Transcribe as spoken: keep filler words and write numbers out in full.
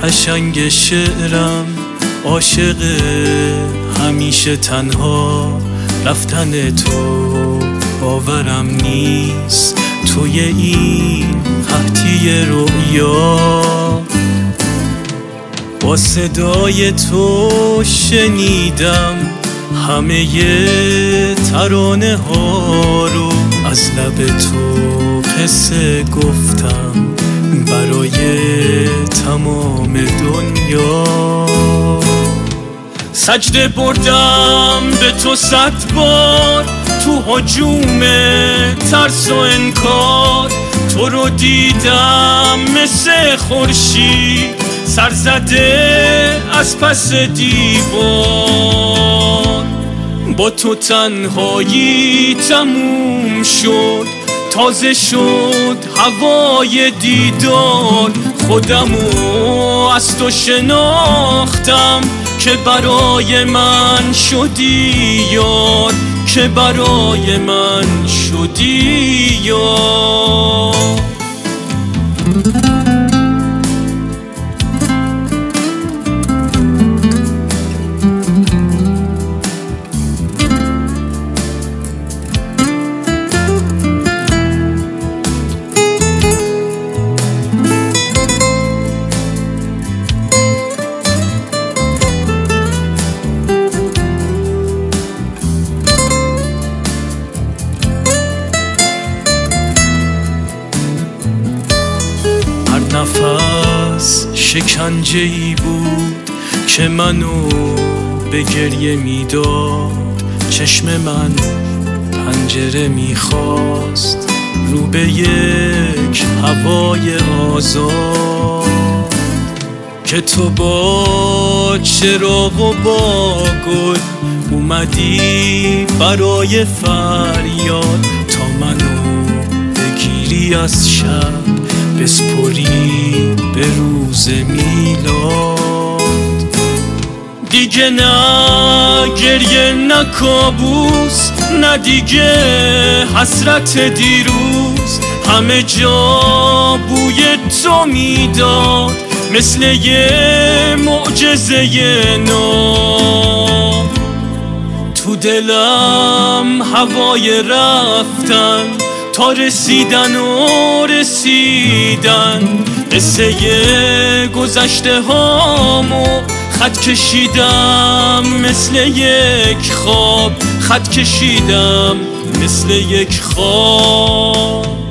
قشنگ شعرم عاشق همیشه تنها رفتن تو باورم نیست توی این قحطی رؤیا. با صدای تو شنیدم همه ترانه ها رو، از لب تو قصه گفتم برای تمام دنیا. سجده بردم به تو صد بار تو هجوم ترس و انکار، تو رو دیدم مثل خورشید سرزده از پس دیوار. با تو تنهایی تموم شد، تازه شد هوای دیدار. خودمو از تو شناختم که برای من شدی یار، که برای من شدی یار. نفس شکنجه ای بود که منو به گریه میداد. چشم من پنجره میخواست رو به یک هوای آزاد، که تو با چراغ و با گل اومدی برای فریاد، تا منو بگیری از شب بسپری به روز میلاد. دیگه نه گریه نه کابوس، نه دیگه حسرت دیروز، همه جا بوی تو میداد مثل یه معجزه نو. تو دلم هوای رفتن تا رسیدن و رسیدن، قصه گذشته هامو خط کشیدم مثل یک خواب، خط کشیدم مثل یک خواب.